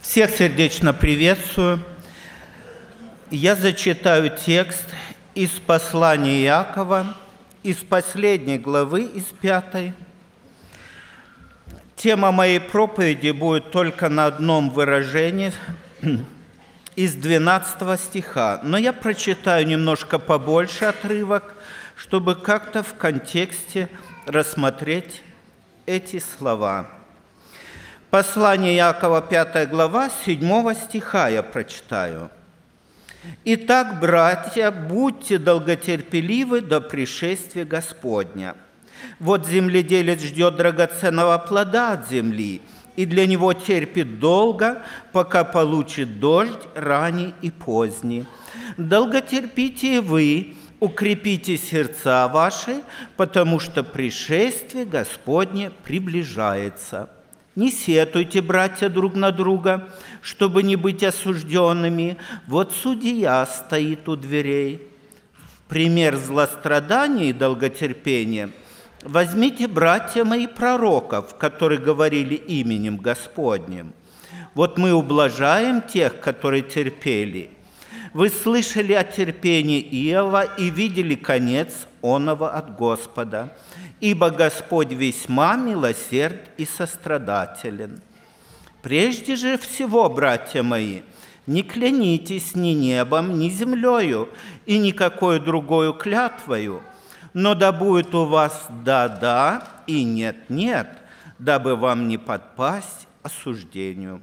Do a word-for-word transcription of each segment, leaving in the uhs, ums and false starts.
Всех сердечно приветствую. Я зачитаю текст из послания Иакова, из последней главы, из пятой. Тема моей проповеди будет только на одном выражении, из двенадцатого стиха. Но я прочитаю немножко побольше отрывок, чтобы как-то в контексте рассмотреть эти слова. Послание Иакова, пятая глава, седьмого стиха я прочитаю. «Итак, братья, будьте долготерпеливы до пришествия Господня. Вот земледелец ждет драгоценного плода от земли, и для него терпит долго, пока получит дождь ранний и поздний. Долготерпите и вы, укрепите сердца ваши, потому что пришествие Господне приближается. Не сетуйте, братья, друг на друга, чтобы не быть осужденными. Вот судья стоит у дверей. В пример злострадания и долготерпения возьмите, братья мои, пророков, которые говорили именем Господним. Вот мы ублажаем тех, которые терпели. Вы слышали о терпении Иова и видели конец оного от Господа. Ибо Господь весьма милосерд и сострадателен. Прежде же всего, братья мои, не клянитесь ни небом, ни землею, и никакой другою клятвою, но да будет у вас да-да и нет-нет, дабы вам не подпасть осуждению».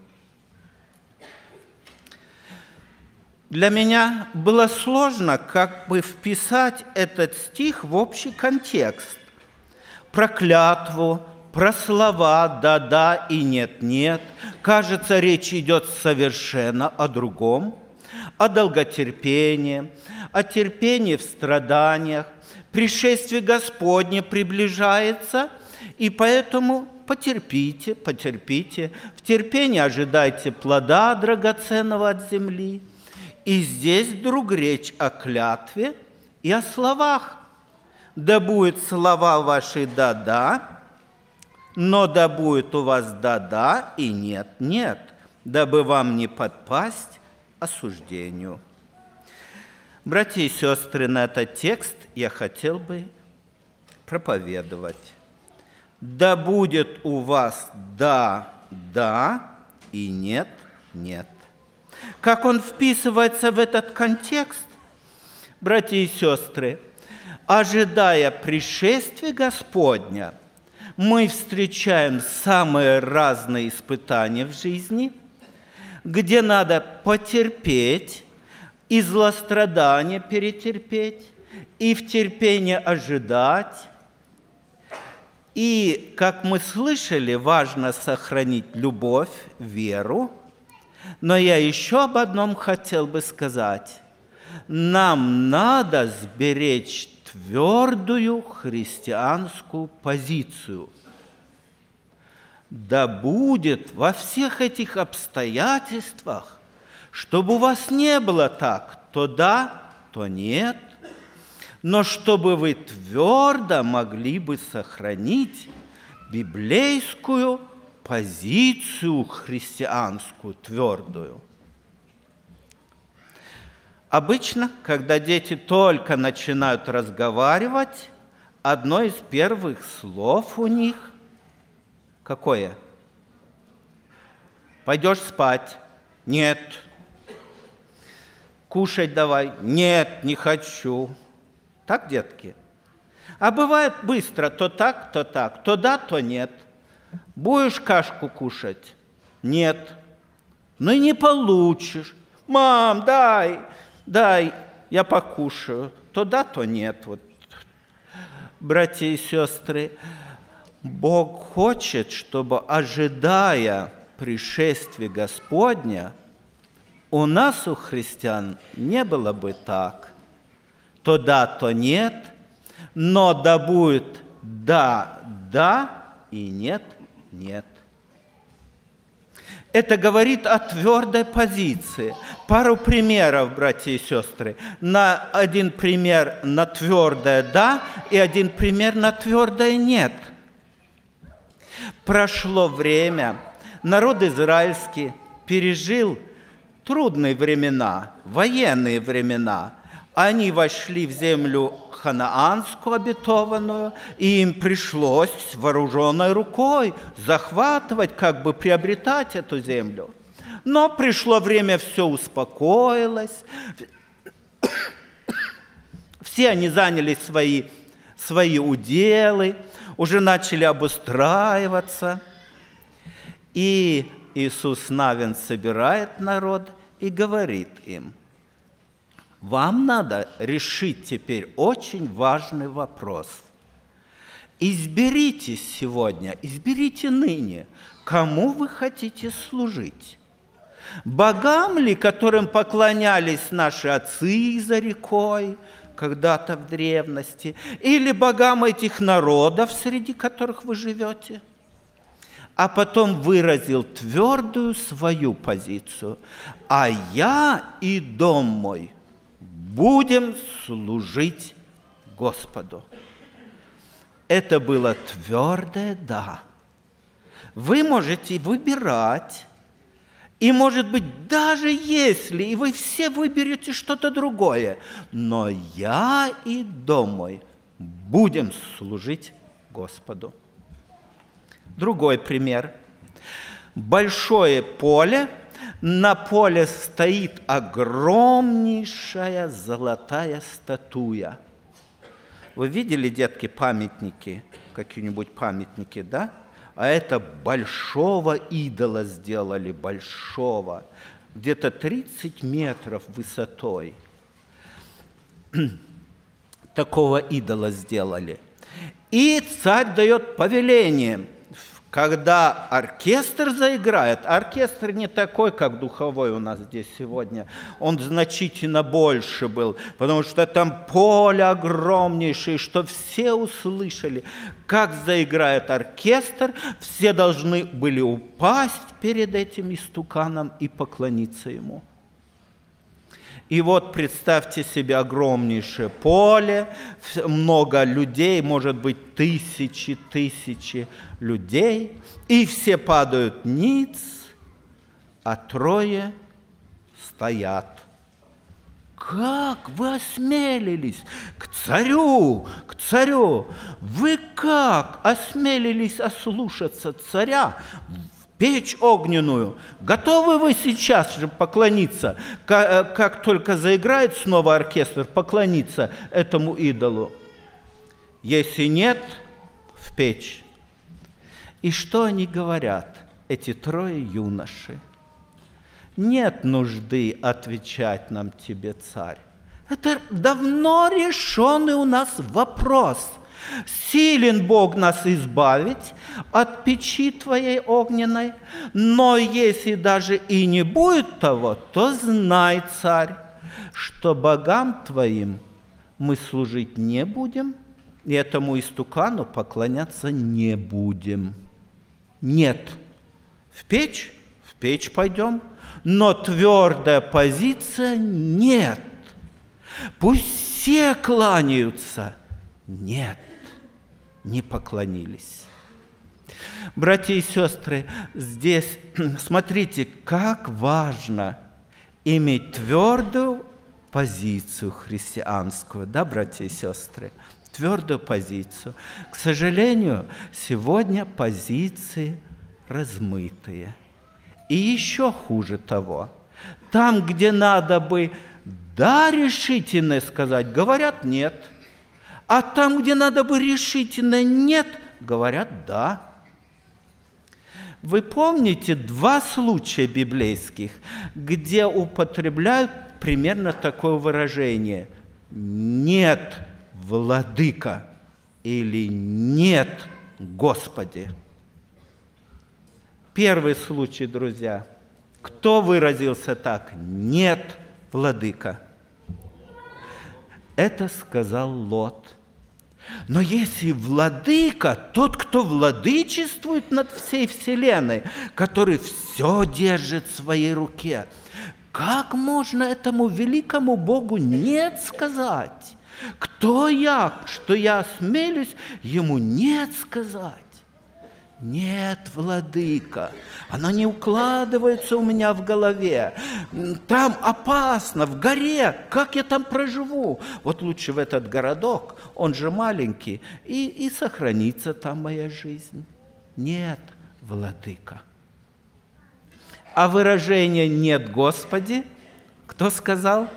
Для меня было сложно как бы вписать этот стих в общий контекст. Про клятву, про слова «да-да» и «нет-нет». Кажется, речь идет совершенно о другом, о долготерпении, о терпении в страданиях. Пришествие Господне приближается, и поэтому потерпите, потерпите. В терпении ожидайте плода драгоценного от земли. И здесь вдруг речь о клятве и о словах. Да будет слова ваши «да-да», но да будет у вас «да-да» и «нет-нет», дабы вам не подпасть осуждению. Братья и сестры, на этот текст я хотел бы проповедовать. Да будет у вас «да-да» и «нет-нет». Как он вписывается в этот контекст, братья и сестры? Ожидая пришествия Господня, мы встречаем самые разные испытания в жизни, где надо потерпеть, и злострадания перетерпеть, и в терпении ожидать. И, как мы слышали, важно сохранить любовь, веру. Но я еще об одном хотел бы сказать. Нам надо сберечь твердую христианскую позицию. Да будет во всех этих обстоятельствах, чтобы у вас не было так, то да, то нет, но чтобы вы твердо могли бы сохранить библейскую позицию христианскую твердую. Обычно, когда дети только начинают разговаривать, одно из первых слов у них какое? Пойдешь спать? Нет. Кушать давай? Нет, не хочу. Так, детки? А бывает быстро, то так, то так, то да, то нет. Будешь кашку кушать? Нет. Ну и не получишь. Мам, дай, дай, я покушаю. То да, то нет. Вот. Братья и сестры, Бог хочет, чтобы, ожидая пришествия Господня, у нас, у христиан, не было бы так. То да, то нет, но да будет да, да и нет, нет. Это говорит о твердой позиции. Пару примеров, братья и сестры. На один пример на твердое «да» и один пример на твердое «нет». Прошло время, народ израильский пережил трудные времена, военные времена. Они вошли в землю ханаанскую обетованную, и им пришлось вооруженной рукой захватывать, как бы приобретать эту землю. Но пришло время, все успокоилось. Все они заняли свои, свои уделы, уже начали обустраиваться. И Иисус Навин собирает народ и говорит им: вам надо решить теперь очень важный вопрос. Изберите сегодня, изберите ныне, кому вы хотите служить. Богам ли, которым поклонялись наши отцы за рекой, когда-то в древности, или богам этих народов, среди которых вы живете? А потом выразил твердую свою позицию. А я и дом мой будем служить Господу. Это было твердое «да». Вы можете выбирать, и, может быть, даже если и вы все выберете что-то другое, но я и дом мой будем служить Господу. Другой пример. Большое поле. На поле стоит огромнейшая золотая статуя. Вы видели, детки, памятники, какие-нибудь памятники, да? А это большого идола сделали, большого, где-то тридцать метров высотой. Такого идола сделали. И царь дает повеление. Когда оркестр заиграет, оркестр не такой, как духовой у нас здесь сегодня, он значительно больше был, потому что там поле огромнейшее, что все услышали. Как заиграет оркестр, все должны были упасть перед этим истуканом и поклониться ему. И вот представьте себе огромнейшее поле, много людей, может быть, тысячи, тысячи людей, и все падают ниц, а трое стоят. Как вы осмелились к царю, к царю? Вы как осмелились ослушаться царя? Печь огненную. Готовы вы сейчас же поклониться, как, как только заиграет снова оркестр, поклониться этому идолу? Если нет, в печь. И что они говорят, эти трое юноши? Нет нужды отвечать нам тебе, царь. Это давно решенный у нас вопрос. Силен Бог нас избавить от печи твоей огненной, но если даже и не будет того, то знай, царь, что богам твоим мы служить не будем, и этому истукану поклоняться не будем. Нет. В печь? В печь пойдем, но твердая позиция нет. Пусть все кланяются. Нет. Не поклонились. Братья и сестры, здесь смотрите, как важно иметь твердую позицию христианскую, да, братья и сестры? Твердую позицию. К сожалению, сегодня позиции размытые. И еще хуже того, там, где надо бы «да» решительно сказать, говорят «нет». А там, где надо бы решительно «нет», говорят «да». Вы помните два случая библейских, где употребляют примерно такое выражение «нет, владыка» или «нет, Господи». Первый случай, друзья. Кто выразился так? «Нет, владыка». Это сказал Лот. Но если владыка, тот, кто владычествует над всей вселенной, который все держит в своей руке, как можно этому великому Богу нет сказать? Кто я, что я осмелюсь ему нет сказать? Нет, владыка, оно не укладывается у меня в голове. Там опасно, в горе, как я там проживу? Вот лучше в этот городок, он же маленький, и, и сохранится там моя жизнь. Нет, владыка. А выражение «нет, Господи» кто сказал?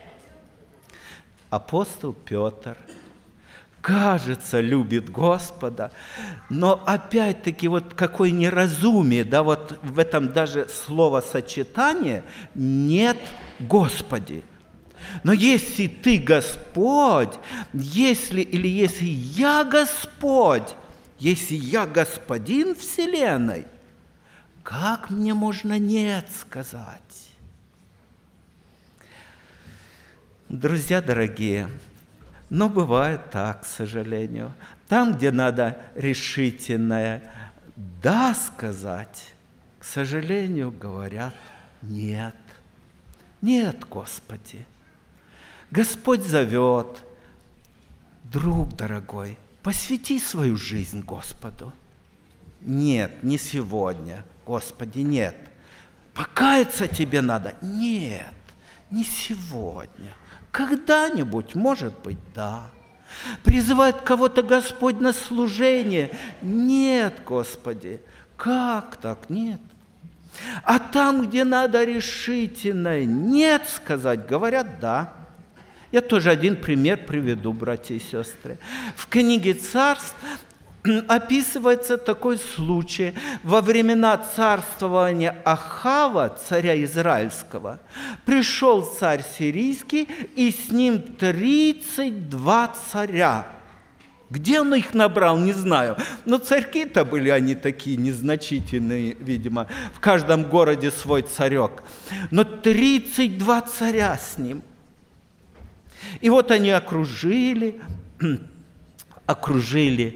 Апостол Петр. Кажется, любит Господа, но опять-таки вот какое неразумие, да, вот в этом даже словосочетание «нет, Господи». Но если ты Господь, если или если я Господь, если я Господин Вселенной, как мне можно «нет» сказать? Друзья дорогие, но бывает так, к сожалению. Там, где надо решительное «да» сказать, к сожалению, говорят «нет». Нет, Господи. Господь зовет. Друг дорогой, посвяти свою жизнь Господу. Нет, не сегодня, Господи, нет. Покаяться тебе надо? Нет, не сегодня. Когда-нибудь, может быть, да. Призывает кого-то Господь на служение? Нет, Господи. Как так? Нет. А там, где надо решительно «нет» сказать, говорят «да». Я тоже один пример приведу, братья и сестры. В книге «Царств» описывается такой случай. Во времена царствования Ахава, царя израильского, пришел царь сирийский, и с ним тридцать два царя. Где он их набрал, не знаю. Но царьки-то были они такие незначительные, видимо. В каждом городе свой царек. Но тридцать два царя с ним. И вот они окружили... окружили,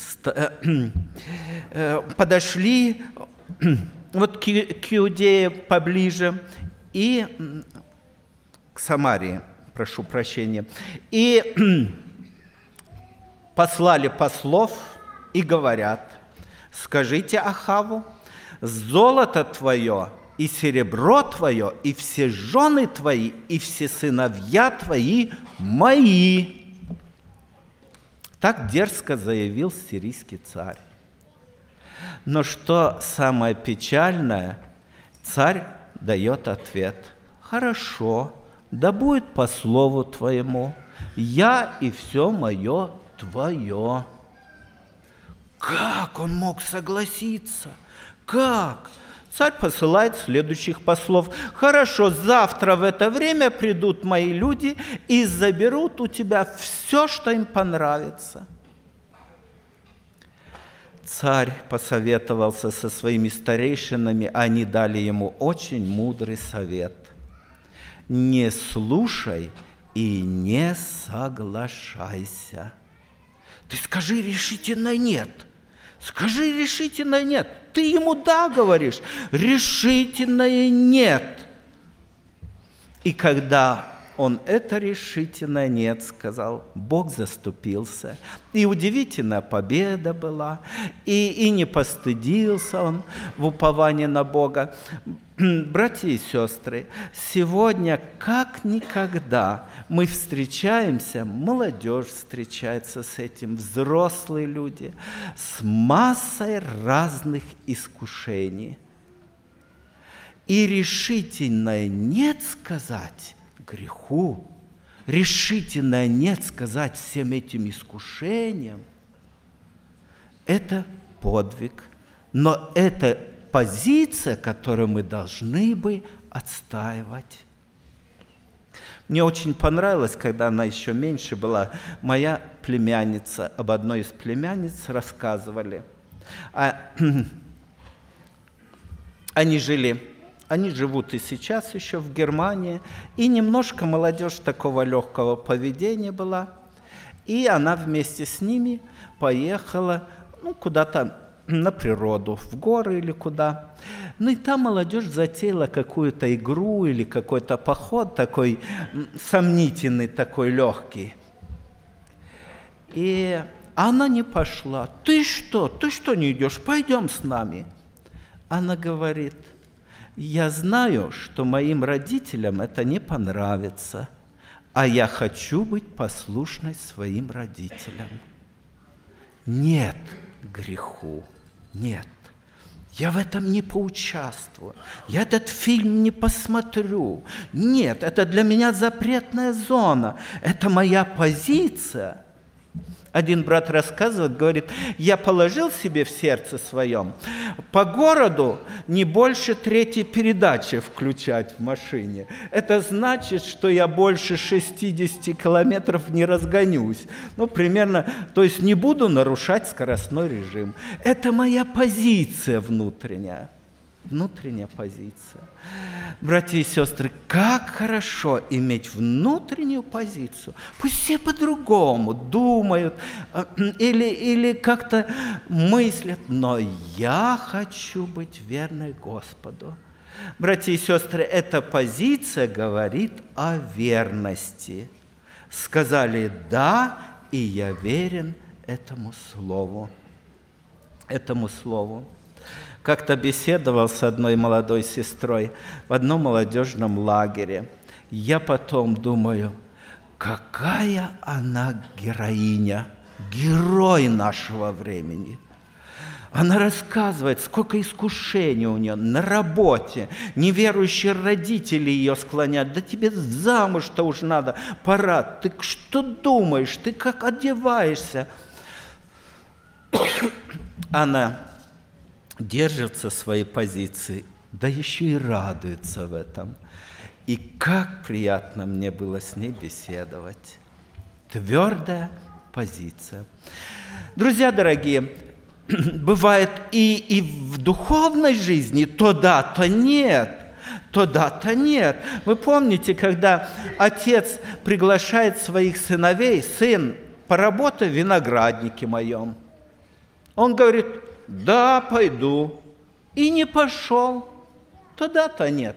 подошли вот к Иудее поближе и к Самарии, прошу прощения, и послали послов и говорят: скажите Ахаву, золото твое и серебро твое, и все жены твои, и все сыновья твои мои. Так дерзко заявил сирийский царь. Но что самое печальное, царь дает ответ: хорошо, да будет по слову твоему, я и все мое твое. Как он мог согласиться? Как? Царь посылает следующих послов: хорошо, завтра в это время придут мои люди и заберут у тебя все, что им понравится. Царь посоветовался со своими старейшинами, они дали ему очень мудрый совет: не слушай и не соглашайся. Ты скажи решительно нет. Скажи решительно нет. Ты ему да говоришь, решительное нет. И когда он это решительное нет сказал, Бог заступился. И удивительная победа была, и, и не постыдился он в уповании на Бога. Братья и сестры, сегодня как никогда мы встречаемся, молодежь встречается с этим, взрослые люди, с массой разных искушений. И решительное «нет» сказать греху, решительное «нет» сказать всем этим искушениям, это подвиг, но это позиция, которую мы должны бы отстаивать. Мне очень понравилось, когда она еще меньше была, моя племянница, об одной из племянниц рассказывали. А, они жили, они живут и сейчас еще в Германии, и немножко молодежь такого легкого поведения была, и она вместе с ними поехала, ну, куда-то на природу, в горы или куда. Ну и там молодежь затеяла какую-то игру или какой-то поход такой сомнительный, такой легкий. И Она не пошла. Ты что? Ты что не идешь? Пойдем с нами. Она говорит, я знаю, что моим родителям это не понравится, а я хочу быть послушной своим родителям. Нет греху, нет. Я в этом не поучаствую. Я этот фильм не посмотрю. Нет, это для меня запретная зона. Это моя позиция. Один брат рассказывает, говорит, я положил себе в сердце своем по городу не больше третьей передачи включать в машине. Это значит, что я больше шестидесяти километров не разгонюсь. Ну, примерно, то есть не буду нарушать скоростной режим. Это моя позиция внутренняя. Внутренняя позиция. Братья и сестры, как хорошо иметь внутреннюю позицию. Пусть все по-другому думают или, или как-то мыслят, но я хочу быть верной Господу. Братья и сестры, эта позиция говорит о верности. Сказали «да», и я верен этому слову. Этому слову. Как-то беседовал с одной молодой сестрой в одном молодежном лагере. Я потом думаю, какая она героиня, герой нашего времени. Она рассказывает, сколько искушений у нее на работе. Неверующие родители ее склоняют. Да тебе замуж-то уж надо, пора. Ты что думаешь, ты как одеваешься? Она держится своей позиции, да еще и радуется в этом. И как приятно мне было с ней беседовать. Твердая позиция. Друзья дорогие, бывает и, и в духовной жизни то да, то нет. То да, то нет. Вы помните, когда отец приглашает своих сыновей, сын, поработай в винограднике моем. Он говорит, да, пойду. И не пошел. То да, то нет.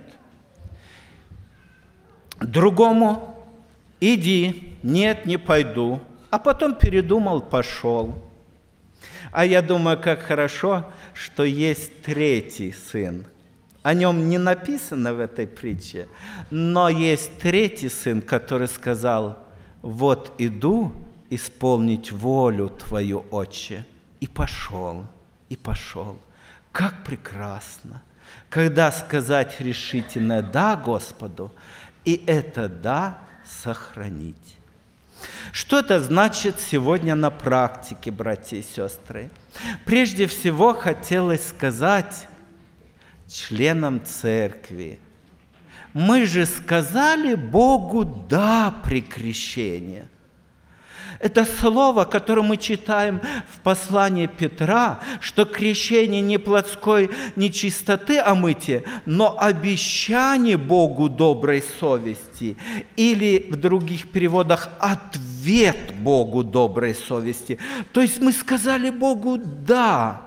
Другому, иди, нет, не пойду. А потом передумал, пошел. А я думаю, как хорошо, что есть третий сын. О нем не написано в этой притче, но есть третий сын, который сказал, вот иду исполнить волю твою, Отче. И пошел, и пошел. Как прекрасно, когда сказать решительное «да» Господу, и это «да» сохранить. Что это значит сегодня на практике, братья и сестры? Прежде всего хотелось сказать членам церкви, мы же сказали Богу «да» при крещении. Это слово, которое мы читаем в послании Петра, что крещение не плотской нечистоты омытие, но обещание Богу доброй совести. Или в других переводах ответ Богу доброй совести. То есть мы сказали Богу «да».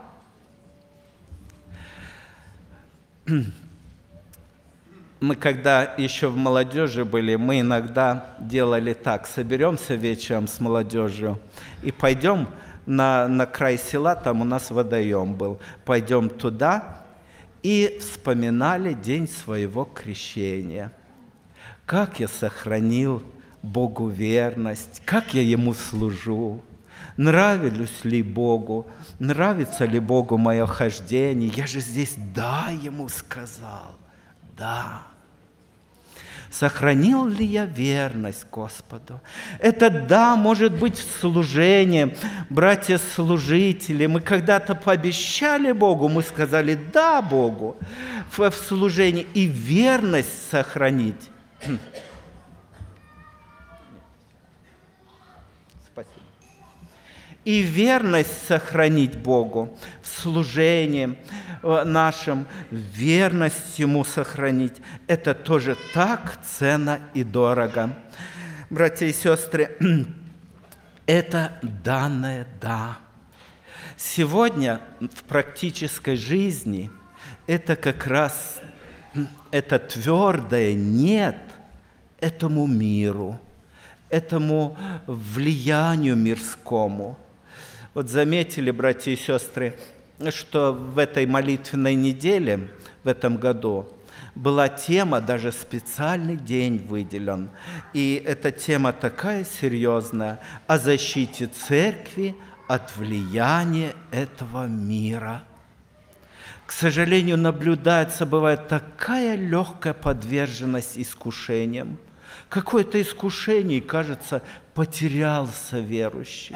Мы когда еще в молодежи были, мы иногда делали так, соберемся вечером с молодежью и пойдем на, на край села, там у нас водоем был, пойдем туда и вспоминали день своего крещения. Как я сохранил Богу верность, как я Ему служу, нравлюсь ли Богу, нравится ли Богу мое хождение, я же здесь «да» Ему сказал. Да. Сохранил ли я верность Господу? Это «да» может быть в служении. Братья-служители, мы когда-то пообещали Богу, мы сказали «да» Богу в служении и верность сохранить. Спасибо. И верность сохранить Богу в служении нашем, верность Ему сохранить, это тоже так ценно и дорого. Братья и сестры, это данное «да». Сегодня в практической жизни это как раз это твердое «нет» этому миру, этому влиянию мирскому. Вот заметили, братья и сестры, что в этой молитвенной неделе, в этом году, была тема, даже специальный день выделен. И эта тема такая серьезная, о защите церкви от влияния этого мира. К сожалению, наблюдается, бывает такая легкая подверженность искушениям. Какое-то искушение, и, кажется, потерялся верующий.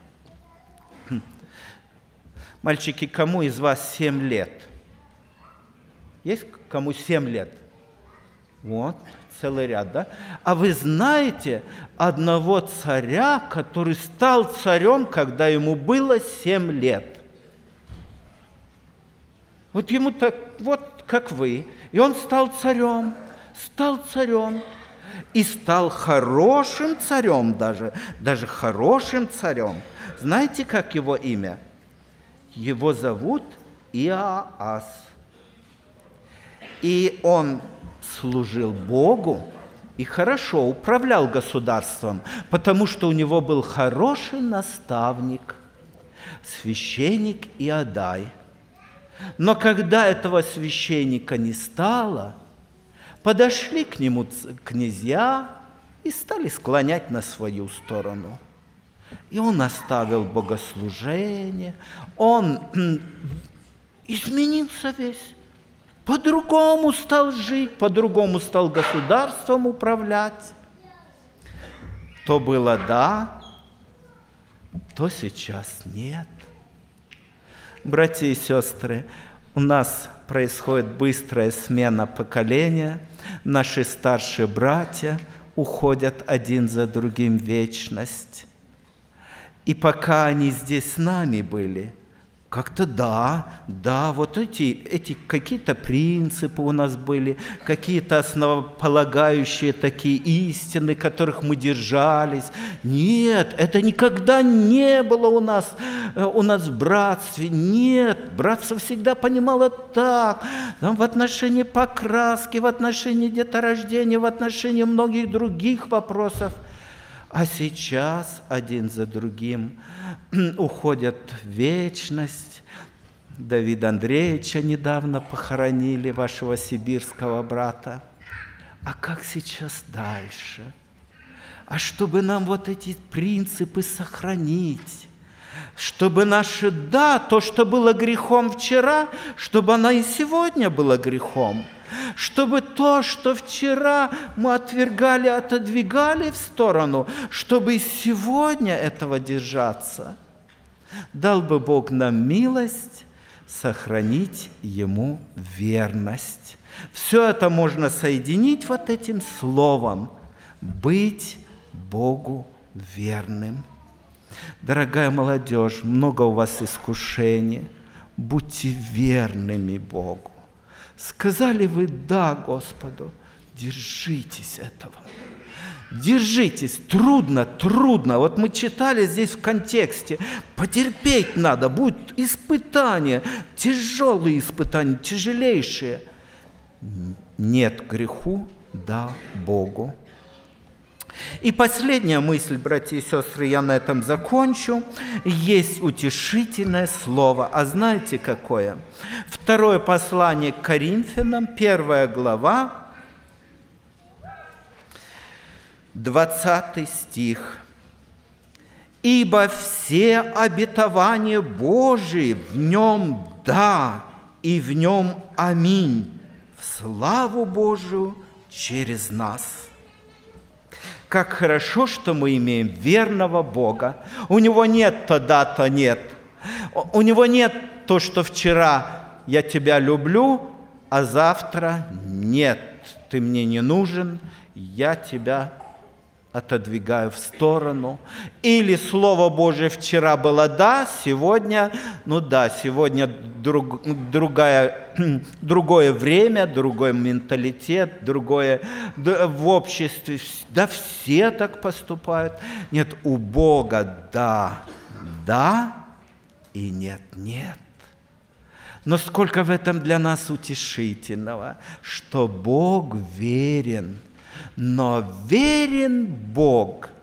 Мальчики, кому из вас семь лет? Есть кому семь лет? Вот, целый ряд, да? А вы знаете одного царя, который стал царем, когда ему было семь лет? Вот ему так, вот как вы. И он стал царем, стал царем. И стал хорошим царем даже, даже хорошим царем. Знаете, как его имя? Его зовут Иоас. И он служил Богу и хорошо управлял государством, потому что у него был хороший наставник, священник Иодай. Но когда этого священника не стало, подошли к нему князья и стали склонять на свою сторону. И он оставил богослужение, он изменился весь, по-другому стал жить, по-другому стал государством управлять. То было да, то сейчас нет. Братья и сестры, у нас происходит быстрая смена поколения. Наши старшие братья уходят один за другим в вечность. И пока они здесь с нами были, как-то да, да, вот эти, эти какие-то принципы у нас были, какие-то основополагающие такие истины, которых мы держались. Нет, это никогда не было у нас, у нас в братстве. Нет, братство всегда понимало так, в отношении покраски, в отношении деторождения, в отношении многих других вопросов. А сейчас один за другим уходят в вечность. Давида Андреевича недавно похоронили, вашего сибирского брата. А как сейчас дальше? А чтобы нам вот эти принципы сохранить, чтобы наше «да», то, что было грехом вчера, чтобы оно и сегодня было грехом. Чтобы то, что вчера мы отвергали, отодвигали в сторону, чтобы и сегодня этого держаться. Дал бы Бог нам милость сохранить Ему верность. Все это можно соединить вот этим словом «быть Богу верным». Дорогая молодежь, много у вас искушений. Будьте верными Богу. Сказали вы «да» Господу, держитесь этого. Держитесь. Трудно, трудно. Вот мы читали здесь в контексте. Потерпеть надо, будут испытания, тяжелые испытания, тяжелейшие. Нет греху, да Богу. И последняя мысль, братья и сестры, я на этом закончу. Есть утешительное слово. А знаете какое? Второе послание к Коринфянам, первая глава, двадцатый стих. «Ибо все обетования Божии в нем да, и в нем аминь, в славу Божию через нас». Как хорошо, что мы имеем верного Бога. У Него нет то да, то нет. У Него нет то, что вчера я тебя люблю, а завтра нет, ты мне не нужен, я тебя отодвигаю в сторону. Или Слово Божие вчера было да, сегодня, ну да, сегодня друг, другая, другое время, другой менталитет, другое в обществе. Да, все так поступают. Нет, у Бога да, да и нет, нет. Но сколько в этом для нас утешительного, что Бог верен. Но верен Бог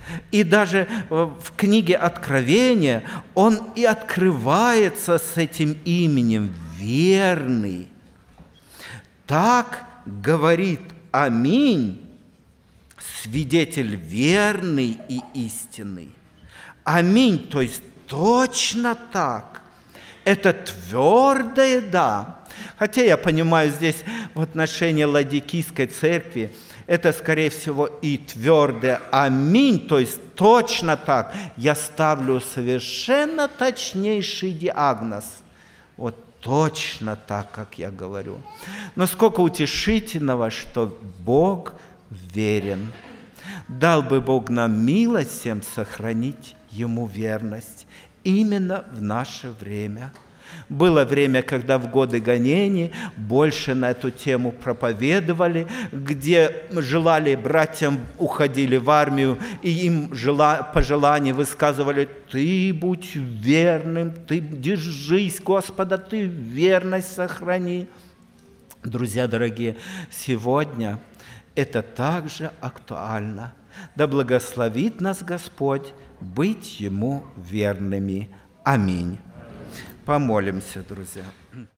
И даже в книге Откровения он и открывается с этим именем «Верный». Так говорит «Аминь», свидетель верный и истинный. Аминь, то есть точно так. Это твердое «да». Хотя я понимаю, здесь в отношении Ладикийской церкви это, скорее всего, и твердое «Аминь», то есть точно так. Я ставлю совершенно точнейший диагноз. Вот точно так, как я говорю. Но сколько утешительного, что Бог верен. Дал бы Бог нам милость всем сохранить Ему верность именно в наше время. Было время, когда в годы гонений больше на эту тему проповедовали, где желали братьям, уходили в армию, и им пожелания высказывали: «Ты будь верным, ты держись, Господа, ты верность сохрани». Друзья дорогие, сегодня это также актуально. Да благословит нас Господь быть Ему верными. Аминь. Помолимся, друзья.